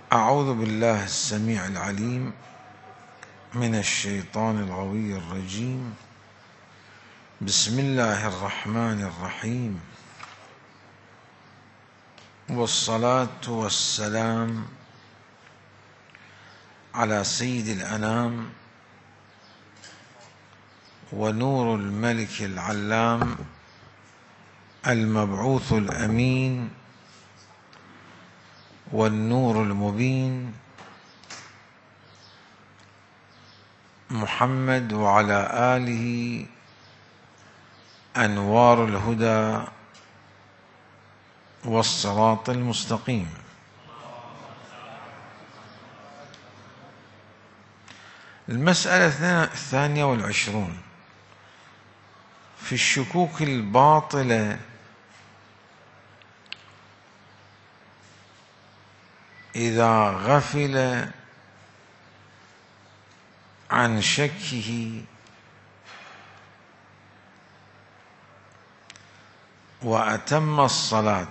أعوذ بالله السميع العليم من الشيطان الغوي الرجيم. بسم الله الرحمن الرحيم، والصلاة والسلام على سيد الأنام ونور الملك العلام المبعوث الأمين والنور المبين محمد، وعلى آله أنوار الهدى والصراط المستقيم. المسألة 22 في الشكوك الباطلة إذا غفل عن شكه وأتم الصلاة.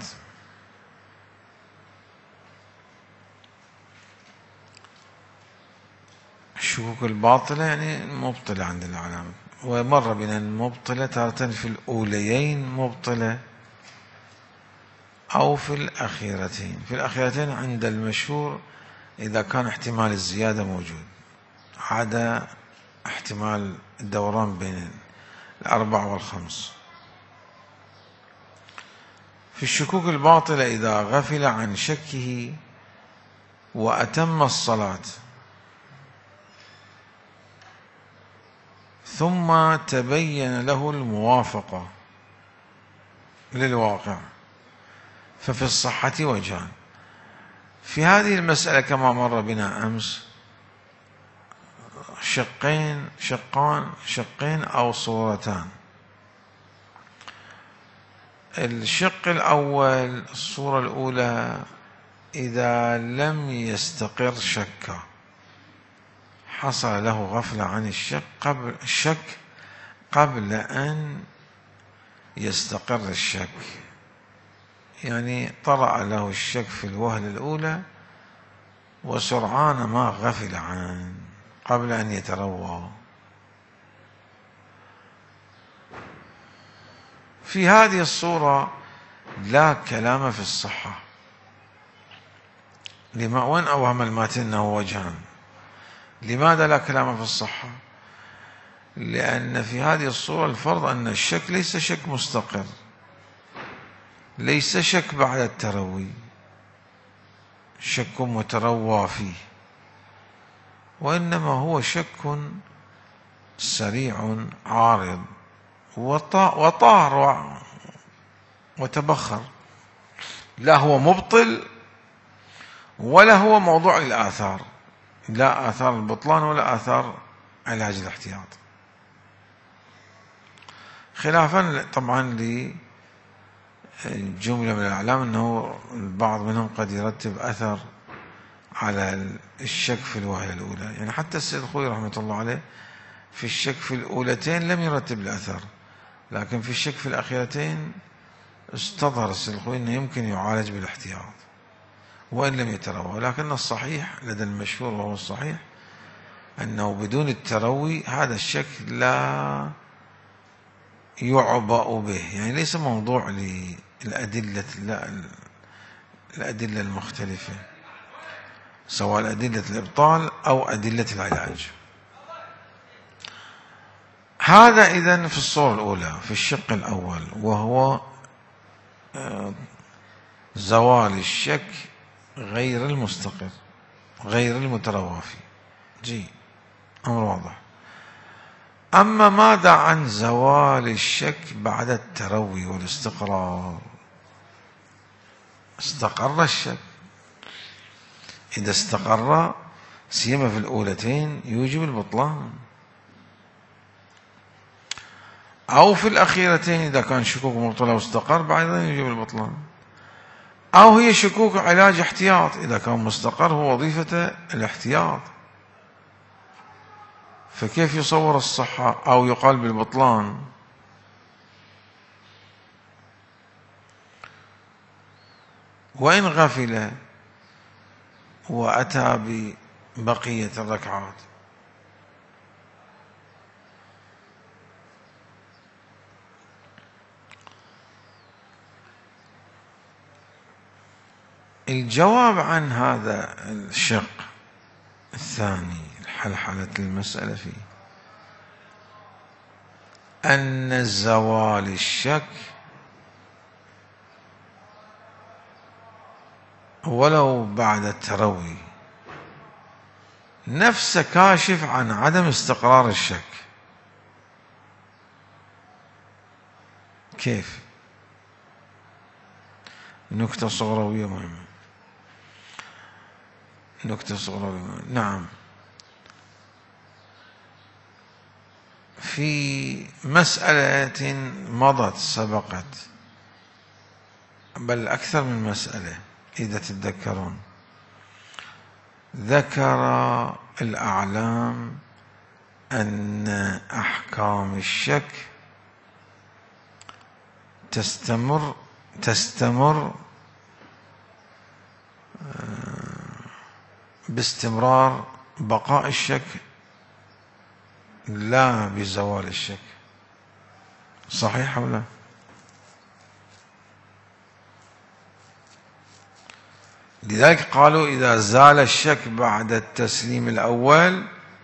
الشكوك الباطلة يعني مبطلة عند العلامة، ومر بنا المبطلة تارة في الأوليين مبطلة أو في الأخيرتين. في الأخيرتين عند المشهور إذا كان احتمال الزيادة موجود، عدا احتمال الدوران بين الأربع والخمس. في الشكوك الباطلة إذا غفل عن شكه وأتم الصلاة ثم تبين له الموافقة للواقع ففي الصحة وجهان. في هذه المسألة كما مر بنا أمس شقين أو صورتان. الشق الأول، الصورة الأولى، إذا لم يستقر شكه، حصل له غفلة عن الشك قبل أن يستقر الشك، يعني طرأ له الشك في الوهلة الأولى وسرعان ما غفل عنه قبل أن يتروى. في هذه الصورة لا كلام في الصحة. وين أوهم الماتن أنه وجهان؟ لماذا لا كلام في الصحة؟ لأن في هذه الصورة الفرض أن الشك ليس شك مستقر، ليس شك بعد التروي، شك متروى فيه، وإنما هو شك سريع عارض وطار وتبخر، لا هو مبطل ولا هو موضوع للآثار، لا آثار البطلان ولا آثار علاج الاحتياط، خلافا طبعا لجملة من الأعلام أنه البعض منهم قد يرتب أثر على الشك في الوهلة الأولى. يعني حتى السيد الخوي رحمة الله عليه في الشك في الأولتين لم يرتب الأثر، لكن في الشك في الأخيرتين استظهر السيد الخوي أنه يمكن يعالج بالاحتياط وإن لم يتروى. لكن الصحيح لدى المشهور وهو الصحيح أنه بدون التروي هذا الشك لا يعبأ به، يعني ليس موضوع للأدلة الأدلة المختلفة، سواء أدلة الإبطال أو أدلة العلاج. هذا إذن في الصورة الأولى في الشق الأول، وهو زوال الشك غير المستقر غير المتروى فيه. أمر واضح. أما ماذا عن زوال الشك بعد التروي والاستقرار؟ استقر الشك، إذا استقر سيما في الأولتين يوجب البطلان، أو في الأخيرتين إذا كان شكوك مبطلة واستقر بعدين يوجب البطلان، أو هي شكوك علاج احتياط، إذا كان مستقر هو وظيفة الاحتياط، فكيف يصور الصحة أو يقال بالبطلان؟ وإن غفل وأتى ببقية الركعات. الجواب عن هذا الشق الثاني، حلحلة المسألة فيه، أن زوال الشك ولو بعد التروي نفسه كاشف عن عدم استقرار الشك. كيف؟ نكتة صغروية مهمة، نكتة صغروية مهمة. نعم، في مسألة مضت سبقت، بل أكثر من مسألة إذا تتذكرون، ذكر الأعلام أن أحكام الشك تستمر باستمرار بقاء الشك لا بزوال الشك. صحيح أو لا؟ لذلك قالوا إذا زال الشك بعد التسليم الأول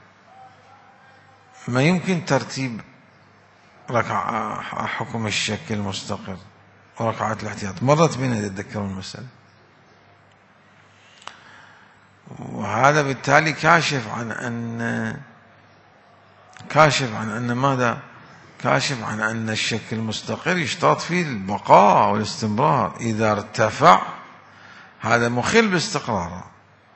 ما يمكن ترتيب حكم الشك المستقر وركعات الاحتياط. مرت بنا إذا تذكرون المسألة، وهذا بالتالي كاشف عن أن ماذا؟ كاشف عن أن الشك المستقر يشترط فيه البقاء والاستمرار. إذا ارتفع هذا مخل باستقراره،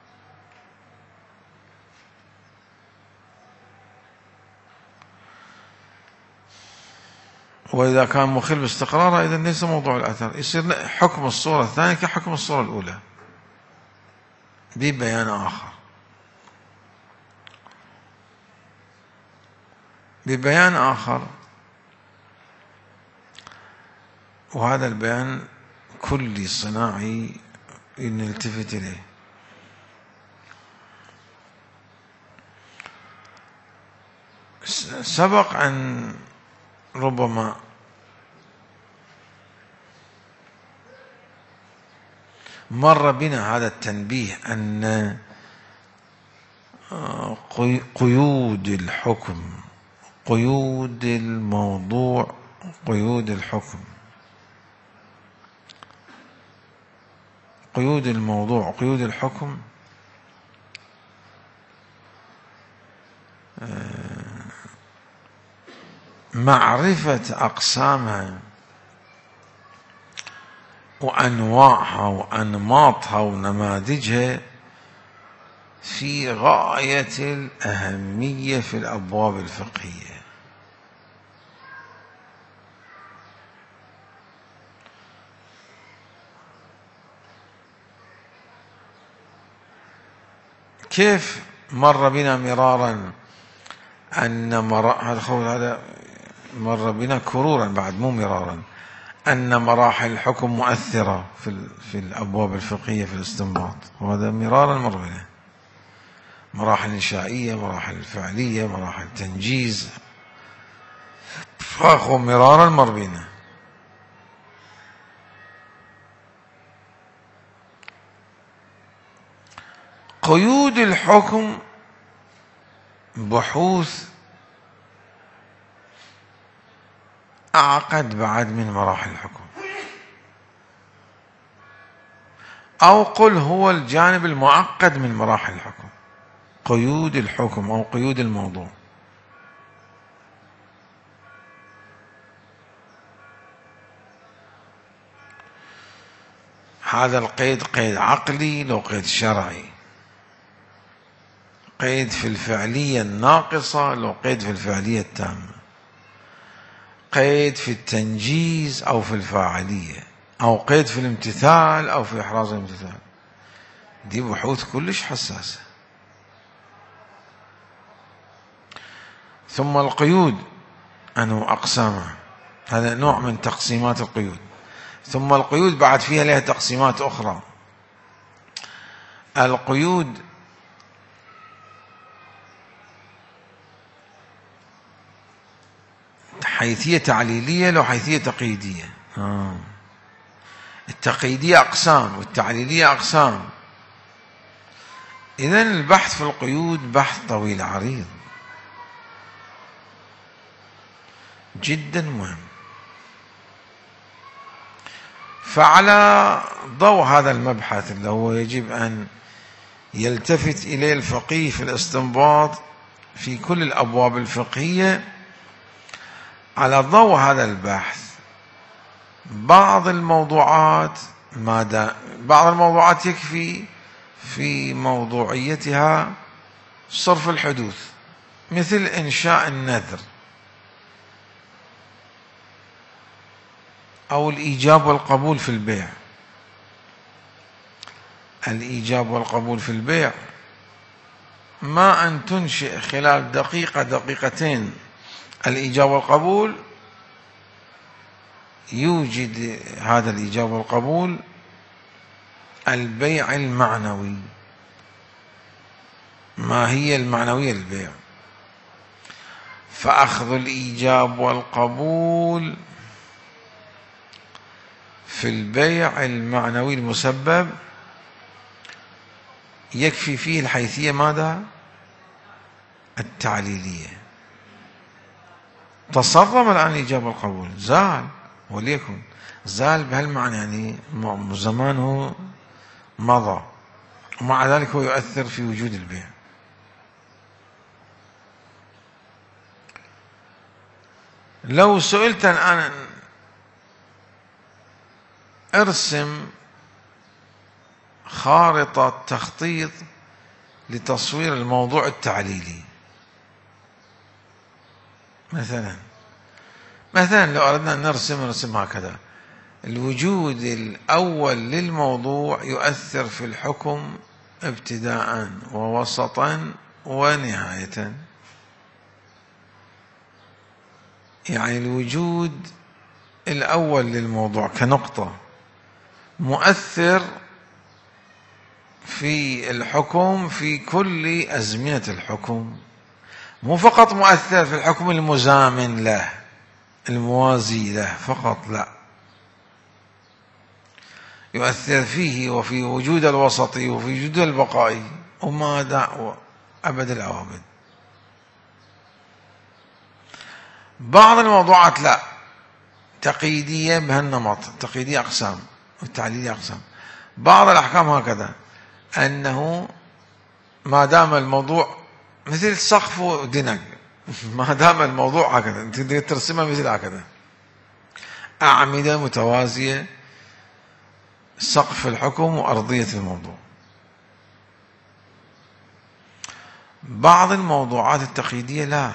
وإذا كان مخل باستقراره إذا ليس موضوع الأثر، يصير حكم الصورة الثانية كحكم الصورة الأولى ببيان آخر. وهذا البيان كلي صناعي نلتفت إليه. سبق أن ربما مر بنا هذا التنبيه أن قيود الحكم، قيود الموضوع، قيود الحكم، قيود الموضوع، قيود الحكم معرفة أقسامها وأنواعها وأنماطها ونماذجها في غاية الأهمية في الأبواب الفقهية. كيف مر بنا مرارا أن هذا مر بنا كرورا بعد مو مرارا أن مراحل الحكم مؤثرة في الأبواب الفقهية في الاستنباط، وهذا مرارا مر بنا. مراحل إنشائية، مراحل فعلية، مراحل تنجيز، مرارا مر بنا. قيود الحكم بحوث أعقد بعد من مراحل الحكم، أو قل هو الجانب المعقد من مراحل الحكم. قيود الحكم أو قيود الموضوع، هذا القيد قيد عقلي لو قيد شرعي، قيد في الفعلية الناقصة لو قيد في الفعلية التامة، قيد في التنجيز أو في الفاعلية، أو قيد في الامتثال أو في إحراز الامتثال. دي بحوث كلش حساسة. ثم القيود أنه أقسامها، هذا نوع من تقسيمات القيود. ثم القيود بعد فيها لها تقسيمات أخرى. القيود حيثية تعليلية لو حيثية تقييدية. التقييدية أقسام والتعليلية أقسام. إذن البحث في القيود بحث طويل عريض جدا مهم. فعلى ضوء هذا المبحث اللي هو يجب أن يلتفت إليه الفقيه في الاستنباط في كل الأبواب الفقهية، على ضوء هذا البحث بعض الموضوعات يكفي في موضوعيتها صرف الحدوث، مثل إنشاء النذر أو الإيجاب والقبول في البيع. الإيجاب والقبول في البيع ما أن تنشئ خلال دقيقة دقيقتين الإيجاب والقبول، يوجد هذا الإيجاب والقبول البيع المعنوي. ما هي المعنوية للبيع؟ فأخذ الإيجاب والقبول في البيع المعنوي المسبب يكفي فيه الحيثية ماذا؟ التعليلية. تصرم الآن الإيجاب والقبول، زال، وليكن زال بهالمعنى، يعني زمانه مضى، ومع ذلك هو يؤثر في وجود البيع. لو سئلت الآن ارسم خارطة تخطيط لتصوير الموضوع التعليلي، مثلا لو أردنا أن نرسم هكذا: الوجود الأول للموضوع يؤثر في الحكم ابتداء ووسطا ونهاية. يعني الوجود الأول للموضوع كنقطة مؤثر في الحكم في كل أزمنة الحكم، مو فقط مؤثر في الحكم المزامن له الموازي له فقط، لا، يؤثر فيه وفي وجود الوسطي وفي وجود البقائي وما دعوة أبد الأبد. بعض الموضوعات لا، تقييدية بهالنمط، التقييدية أقسام والتعليلية أقسام. بعض الأحكام هكذا، أنه ما دام الموضوع مثل سقف ودنق، ما دام الموضوع هكذا أنت تقدر ترسمها مثل هكذا، أعمدة متوازية، سقف الحكم وأرضية الموضوع. بعض الموضوعات التقييدية لا،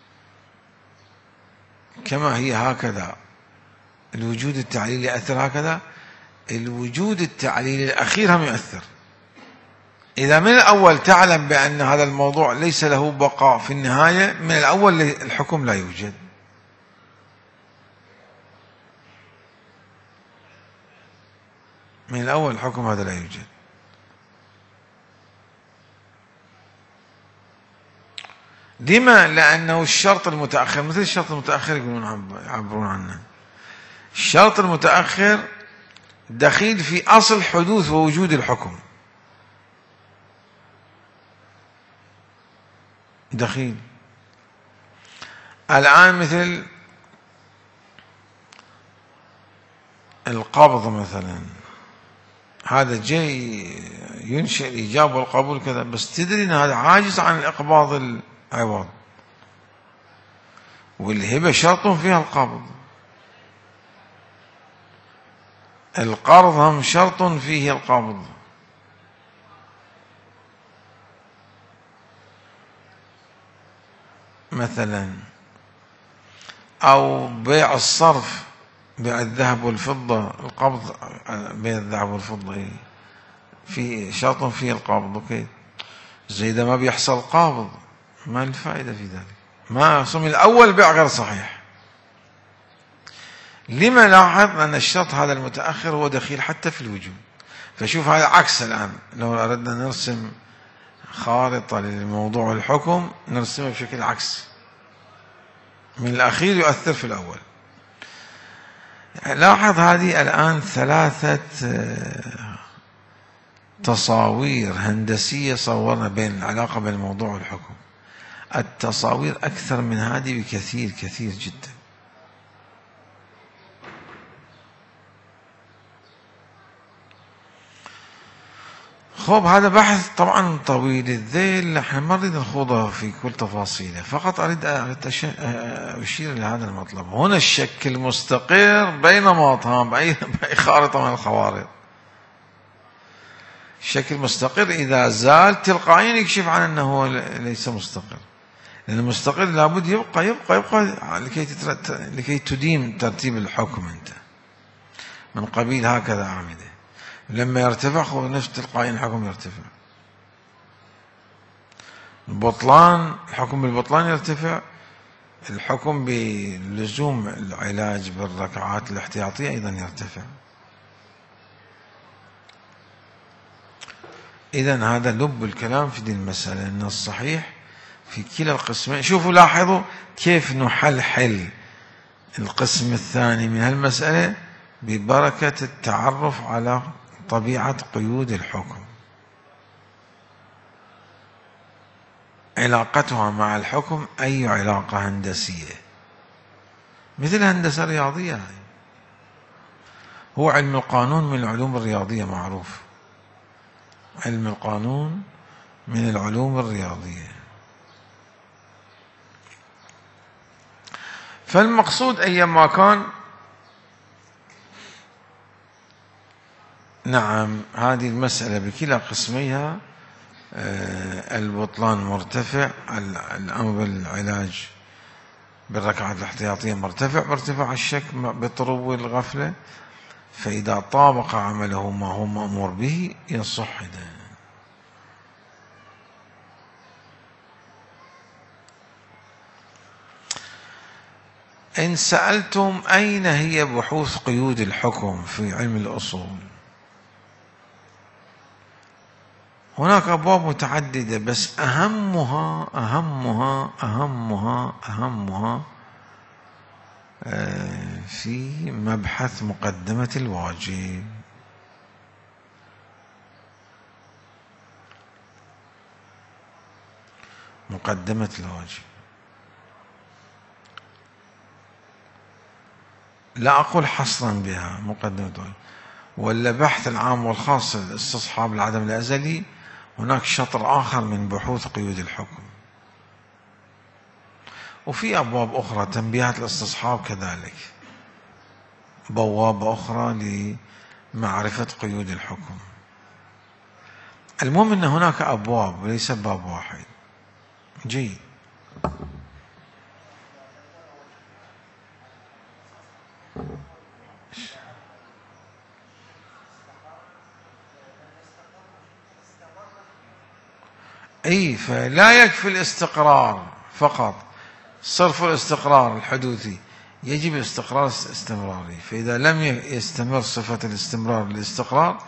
كما هي هكذا، الوجود التعليلي يأثر هكذا، الوجود التعليلي الأخير هم يؤثر. إذا من الأول تعلم بأن هذا الموضوع ليس له بقاء في النهاية، من الأول الحكم لا يوجد. من الأول الحكم هذا لا يوجد. لما؟ لأنه الشرط المتأخر، مثل الشرط المتأخر يقولون يعبرون عنه، الشرط المتأخر دخيل في أصل حدوث ووجود الحكم، دخيل. الآن مثل القبض مثلا، هذا جاي ينشئ الإيجاب والقبول كذا، بس تدري أن هذا عاجز عن الإقباض العوض، والهبة شرط فيها القبض، القرض هم شرط فيه القبض. مثلا أو بيع الصرف، بيع الذهب والفضة، القبض بيع الذهب والفضة في شرط فيه القبض، اوكي، زي إذا ما بيحصل قابض ما الفائدة في ذلك، ما صم الأول بيع غير صحيح. لما لاحظ أن الشرط هذا المتأخر هو دخيل حتى في الوجود، فشوف هذا عكس الآن، لو أردنا نرسم خارطة للموضوع الحكم نرسمها بشكل عكسي، من الأخير يؤثر في الأول. لاحظ هذه الآن 3 تصاوير هندسية صورنا بين العلاقة بين الموضوع والحكم. التصاوير أكثر من هذه بكثير كثير جدا. خب هذا بحث طبعا طويل الذيل، نحن ما نريد نخوضه في كل تفاصيله، فقط أريد أشير إلى هذا المطلب. هنا الشكل مستقر بينما بأي خارطة من الخوارط. الشكل مستقر إذا زال تلقائيا يكشف عن أنه ليس مستقر، لأن المستقر لابد يبقى لكي تديم ترتيب الحكم أنت من قبيل هكذا أعمده. لما يرتفع خو نفس تلقائيا الحكم يرتفع. البطلان، الحكم بالبطلان يرتفع، الحكم بلزوم العلاج بالركعات الاحتياطية أيضا يرتفع. إذن هذا لب الكلام في دي المسألة، أن الصحيح في كلا القسمين. شوفوا لاحظوا كيف نحلحل القسم الثاني من هالمسألة ببركة التعرف على طبيعة قيود الحكم، علاقتها مع الحكم أي علاقة هندسية، مثل هندسة رياضية. هاي هو علم القانون من العلوم الرياضية معروف، علم القانون من العلوم الرياضية. فالمقصود أيما كان، نعم هذه المسألة بكلا قسميها البطلان مرتفع، الأمر بالعلاج بالركعات الاحتياطية مرتفع بارتفاع الشك بطرو الغفلة، فإذا طابق عمله ما هو مأمور به يصح. إن سألتم أين هي بحوث قيود الحكم في علم الأصول، هناك أبواب متعددة، بس أهمها في مبحث مقدمة الواجب. مقدمة الواجب، لا أقول حصرا بها مقدمة الواجب، ولا بحث العام والخاص الاستصحاب العدم الأزلي، هناك شطر آخر من بحوث قيود الحكم. وفي أبواب أخرى، تنبيهات الاستصحاب كذلك بوابة أخرى لمعرفة قيود الحكم. المهم أن هناك أبواب وليس باب واحد. جيد. أي فلا يكفي الاستقرار فقط، صرف الاستقرار الحدوثي، يجب الاستقرار استمراري. فإذا لم يستمر صفة الاستمرار للاستقرار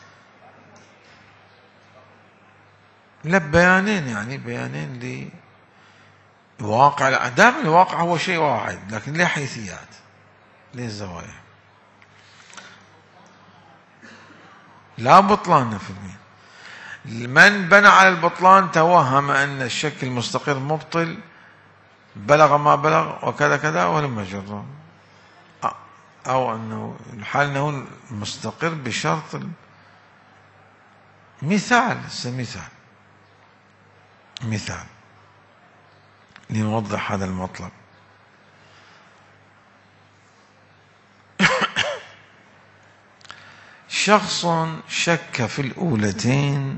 بيانين، يعني بيانين لواقع، دائما الواقع هو شيء واحد لكن له حيثيات، له زوايا، لا بطلان في المين. من بنى على البطلان توهم أن الشك المستقر مبطل، بلغ ما بلغ وكذا كذا ولم يجره، أو أنه الحال أنه مستقر بشرط مثال لنوضح هذا المطلب. شخص شك في الأولتين،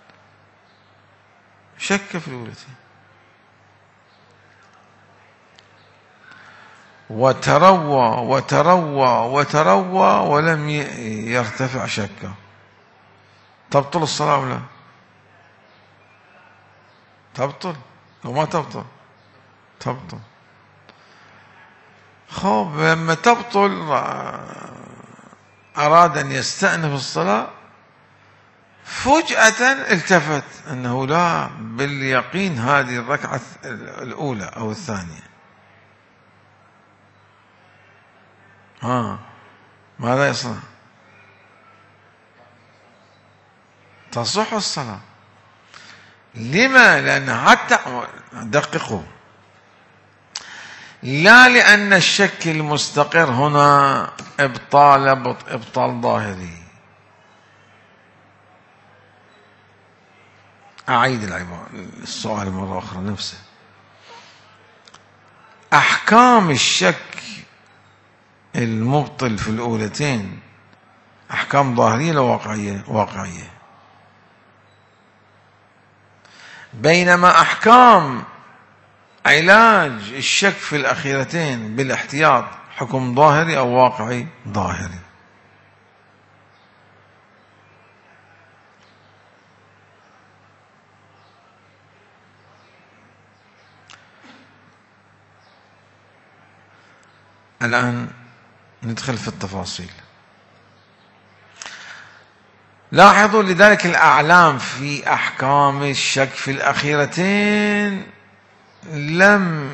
وتروى ولم يرتفع شكه، تبطل الصلاة ولا تبطل؟ لو ما تبطل خب لما تبطل أراد أن يستأنف الصلاة فجأة التفت أنه لا، باليقين هذه الركعة الأولى أو الثانية. ماذا يصنع؟ تصح الصلاة. لما؟ لأن حتى دققوا، لا لأن الشك المستقر هنا إبطال ظاهري. أعيد السؤال مرة أخرى نفسه. أحكام الشك المبطل في الأولتين أحكام ظاهرية لو واقعية؟ واقعية. بينما أحكام علاج الشك في الأخيرتين بالاحتياط حكم ظاهري أو واقعي؟ ظاهري. الآن ندخل في التفاصيل. لاحظوا لذلك الأعلام في أحكام الشك في الأخيرتين لم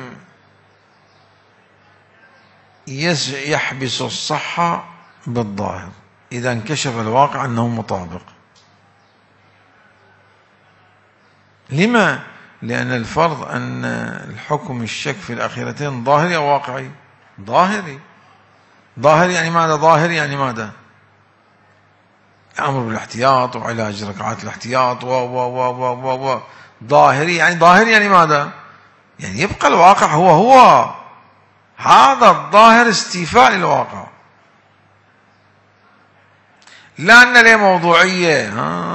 يحبس الصحة بالظاهر إذا انكشف الواقع أنه مطابق. لما؟ لأن الفرض أن الحكم الشك في الأخيرتين ظاهري أو واقعي؟ ظاهري. ظاهري يعني ماذا؟ ظاهري يعني ماذا؟ أمر بالاحتياط وعلاج ركعات الاحتياط و ظاهري يعني ماذا؟ يعني يبقى الواقع هو هذا الظاهر استيفاء للواقع، لا أن له موضوعية.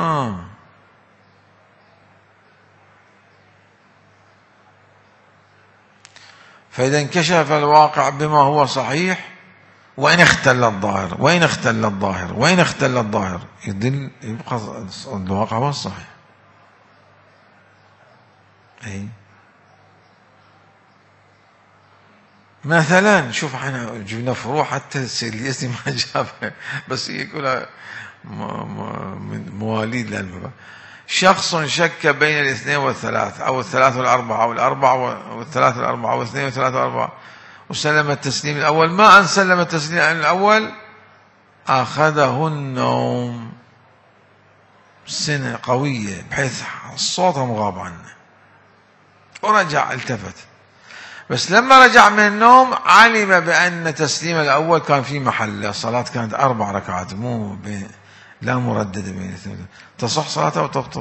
فإذا انكشف الواقع بما هو صحيح وإن اختل الظاهر يدل يبقى الواقع هو الصحيح. أي مثلا شوف احنا جبنا فروع حتى السيد اليزني ما جابها، بس هي كلها من مواليد للمبا. شخص شك بين الاثنين والثلاث أو الثلاث والأربعة أو الأربعة والثلاث والأربعة والاثنين والثلاث والأربعة وسلم التسليم الأول. ما أن سلم التسليم الأول أخذه النوم سنة قوية بحيث الصوت مغاب عنه ورجع التفت، بس لما رجع من النوم علم بأن تسليم الأول كان في محل. الصلاة كانت 4 ركعات لا مرددة بين الاثنين. تصح صلاته أو تبطل؟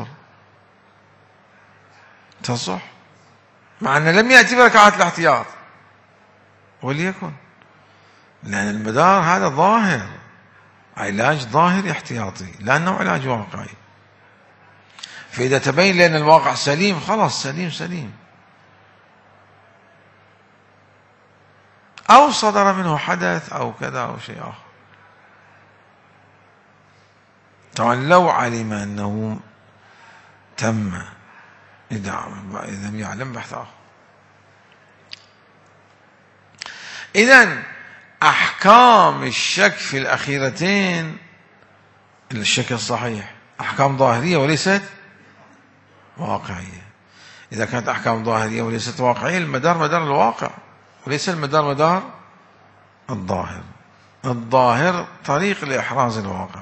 تصح، مع أنه لم يأتي بركعات الاحتياط، وليكن لأن المدار هذا ظاهر، علاج ظاهري احتياطي لأنه علاج واقعي. فإذا تبين لأن الواقع سليم خلاص سليم، أو صدر منه حدث أو كذا أو شيء آخر. طبعا لو علم أنه تم إذا لم يعلم بحث آخر. إذن أحكام الشك في الأخيرتين الشك الصحيح أحكام ظاهرية وليست واقعية. إذا كانت أحكام ظاهرية وليست واقعية المدار مدار الواقع وليس المدار مدار الظاهر. الظاهر طريق لإحراز الواقع.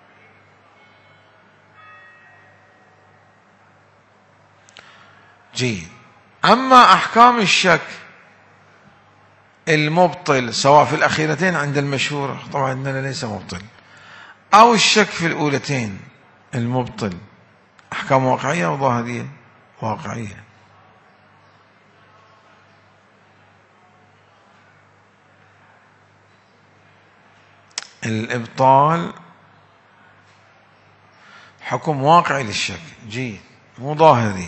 جيد. أما أحكام الشك المبطل سواء في الأخيرتين عند المشهور طبعا عندنا ليس مبطل، أو الشك في الأولتين المبطل، أحكام واقعية أو ظاهرية؟ واقعية. الإبطال حكم واقعي للشك، جيد، مو ظاهري.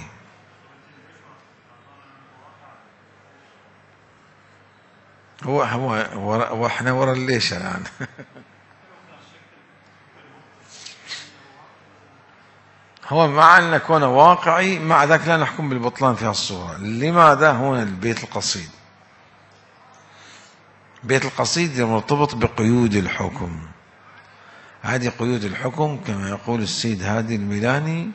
هو احنا ورا ليش الآن؟ هو مع أن كونه واقعي مع ذلك لا نحكم بالبطلان في هالصورة. لماذا؟ هنا البيت القصيد. بيت القصيد مرتبط بقيود الحكم. هذه قيود الحكم كما يقول السيد هادي الميلاني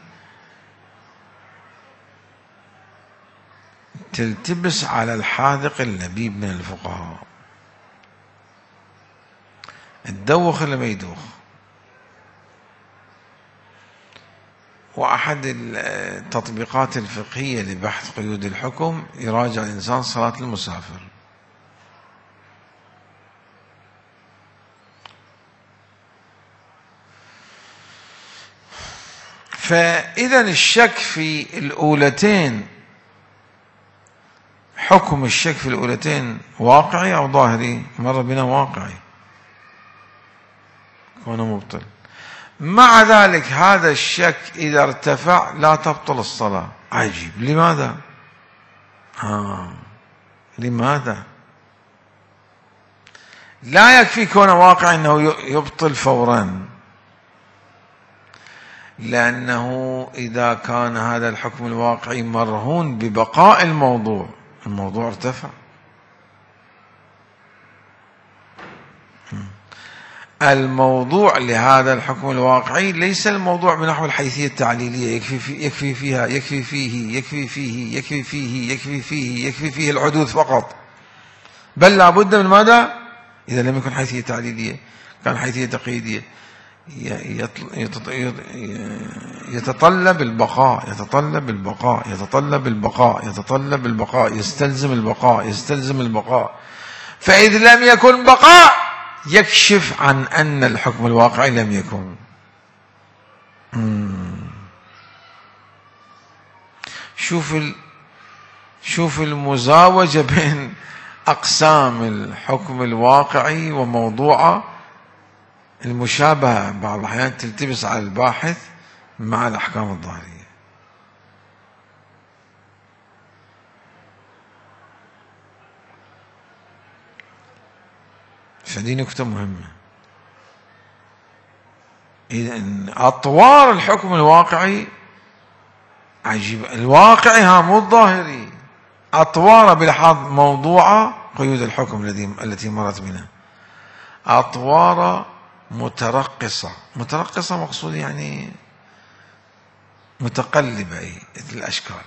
تلتبس على الحاذق اللبيب من الفقهاء. تدوخ اللي ما يدوخ. وأحد التطبيقات الفقهية لبحث قيود الحكم يراجع الإنسان صلاة المسافر. فإذا الشك في الأولتين، حكم الشك في الأولتين واقعي أو ظاهري؟ مر بنا واقعي كونه مبطل. مع ذلك هذا الشك إذا ارتفع لا تبطل الصلاة. عجيب، لماذا؟ لماذا؟ لا يكفي كونه واقع أنه يبطل فورا، لأنه إذا كان هذا الحكم الواقعي مرهون ببقاء الموضوع ارتفع. الموضوع لهذا الحكم الواقعي ليس الموضوع بنحو الحيثية التعليلية، يكفي فيه الحدوث فقط، بل لا بد من ماذا؟ إذا لم يكن حيثية تعليلية كان حيثية تقييدية، يتطلب البقاء، يستلزم البقاء. فإذ لم يكن بقاء يكشف عن أن الحكم الواقعي لم يكن. شوف المزاوجة بين أقسام الحكم الواقعي وموضوعه، المشابهة بعض الأحيان تلتبس على الباحث مع الأحكام الظاهرية. فدي نكتة مهمة. إذا أطوار الحكم الواقعي عجيب، الواقعي مو الظاهري، أطوار بلحاظ موضوع قيود الحكم التي مرت بنا، أطوار مترقصة مقصود يعني متقلبة الأشكال.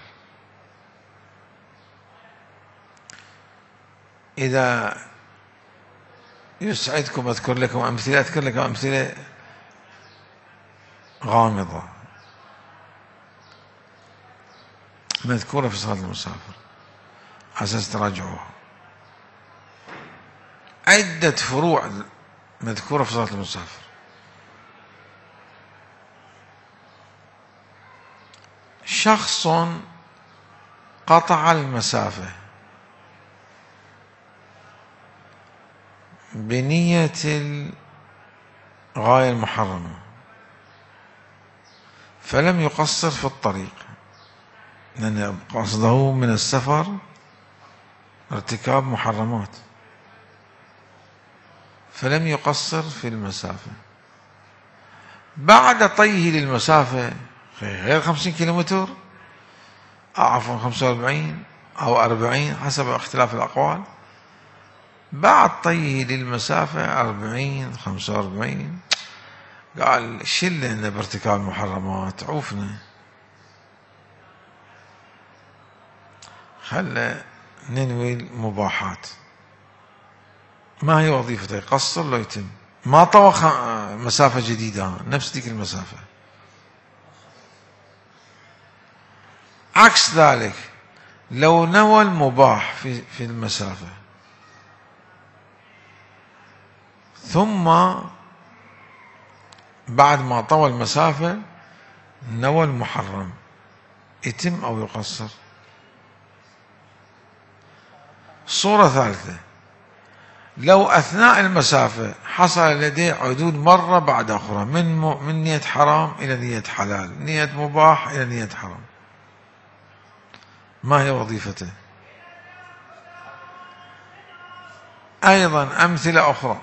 إذا يسعدكم أذكر لكم أمثلة غامضة مذكورة في صلاة المسافر على أساس تراجعوها. عدة فروع مذكورة في صلاة المسافر. شخص قطع المسافة بنية الغاية المحرمة فلم يقصر في الطريق، لأن قصده من السفر ارتكاب محرمات، فلم يقصر في المسافة. بعد طيه للمسافة غير 50 كيلومتر، عفوا 45 أو 40 حسب اختلاف الأقوال، بعد طيه للمسافة 40 45 قال شلنا بارتكاب المحرمات، عوفنا، خلى ننوي المباحات. ما هي وظيفته؟ يقصر لو يتم، ما طوى مسافة جديدة، نفس ديك المسافة. عكس ذلك لو نوى المباح في المسافة ثم بعد ما طوى المسافة نوى المحرم، يتم أو يقصر؟ صورة ثالثة، لو أثناء المسافة حصل لديه عدول مرة بعد أخرى من نية حرام إلى نية حلال، نية مباح إلى نية حرام، ما هي وظيفته؟ أيضا أمثلة أخرى،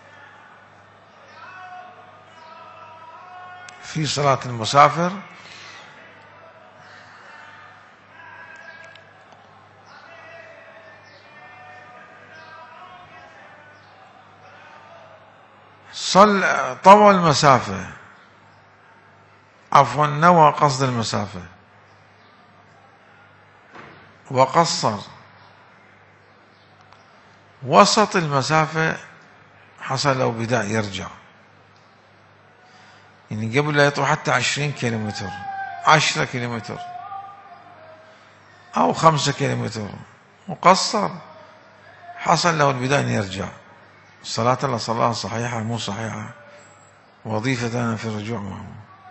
في صلاة المسافر طوى المسافة، عفوا نوى قصد المسافة وقصر، وسط المسافة حصل له بداء يرجع، يعني قبل لا يطوى حتى 20 كيلومتر، 10 كيلومتر أو 5 كيلومتر، وقصر، حصل له البداية أن يرجع. الصلاة اللي صلاها صحيحة مو صحيحة، وظيفتنا في الرجوع معه.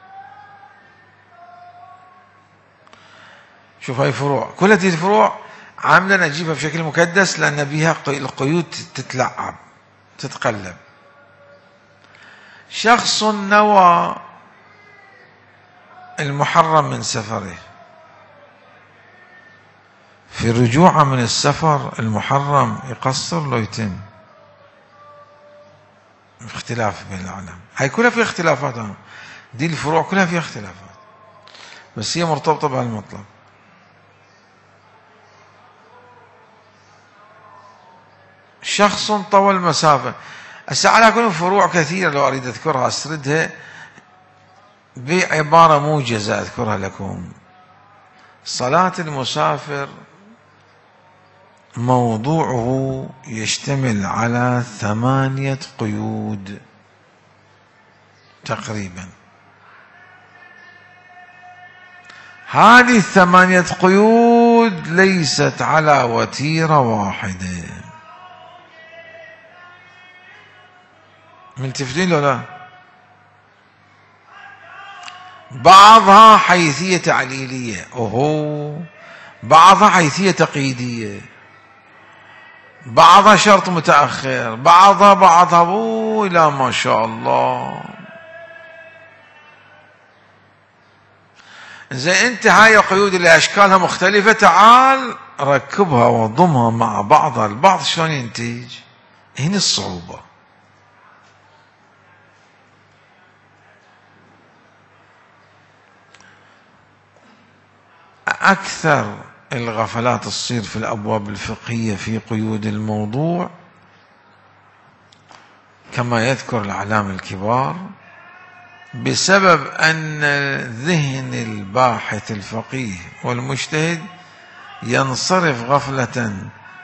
شوف هاي فروع، كل هذه الفروع عاملة نجيبها بشكل مكدس لأن بها القيود تتلعب تتقلب. شخص نوى المحرم من سفره، في رجوعه من السفر المحرم يقصر لو يتم، اختلاف بين العالم، هاي كلها فيها اختلافات، دي الفروع كلها فيها اختلافات، بس هي مرتبطة بهالمطلب. شخص طوى المسافة، هسه على كل فروع كثيرة لو أريد أذكرها أسردها بعبارة موجزة أذكرها لكم. صلاة المسافر موضوعه يشتمل على 8 قيود تقريبا. هذه 8 قيود ليست على وتيرة واحدة. ملتفتين لو لا؟ بعضها حيثية تعليلية، بعضها حيثية تقييدية، بعضها شرط متأخر، بعضها لا ما شاء الله. زي انت هاي قيود اللي اشكالها مختلفة، تعال ركبها وضمها مع بعضها البعض، شلون ينتج؟ هنا الصعوبة. أكثر الغفلات تصير في الأبواب الفقهية في قيود الموضوع، كما يذكر الأعلام الكبار، بسبب أن ذهن الباحث الفقيه والمجتهد ينصرف غفلة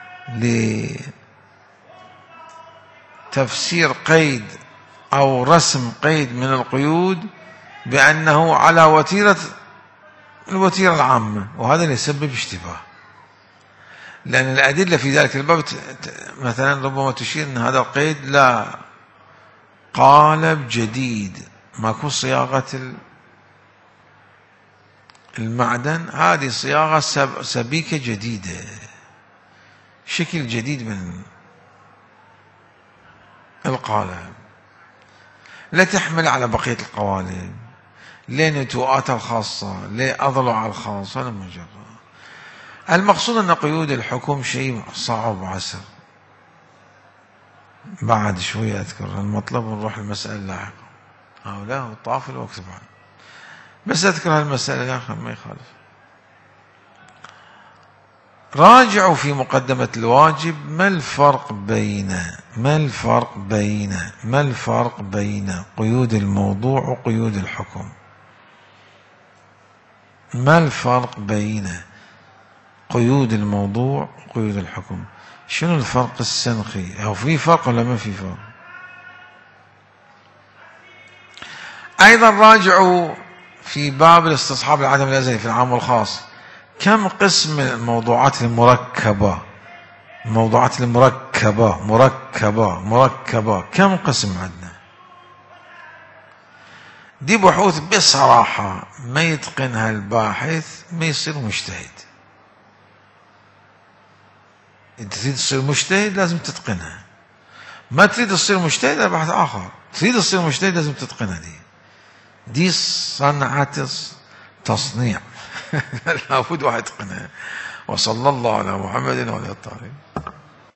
لتفسير قيد أو رسم قيد من القيود بأنه على الوتيرة العامة، وهذا اللي يسبب اشتباه، لأن الأدلة في ذلك الباب مثلا ربما تشير أن هذا القيد لا قالب جديد، ماكو صياغة المعدن، هذه صياغة سبيكة جديدة، شكل جديد من القالب، لا تحمل على بقية القوالب، ليه نتوءاتها الخاصة، ليه أضلع الخاص، هذا مجرد. المقصود أن قيود الحكم شيء صعب وعسر. بعد شوية أذكر المطلب ونروح المسألة اللاحقة، لا هو طاف الوقت بعد، بس أذكر هالمسألة الآخر ما يخالف. راجعوا في مقدمة الواجب ما الفرق بين قيود الموضوع وقيود الحكم؟ ما الفرق بين قيود الموضوع وقيود الحكم؟ شنو الفرق السنخي؟ أو في فرق ولا ما في فرق؟ أيضا راجعوا في باب الاستصحاب العدم الأزلي في العام والخاص، كم قسم من الموضوعات المركبة، مركبة كم قسم عندنا؟ دي بحوث بصراحة ما يتقنها الباحث ما يصير مجتهد. انت تريد تصير مجتهد لازم تتقنها، ما تريد تصير مجتهد هذا بحث آخر، تريد تصير مجتهد لازم تتقنها. دي صنعة تصنيع لابد واحد يتقنها. وصلى الله على محمد وعلى آله الطاهرين.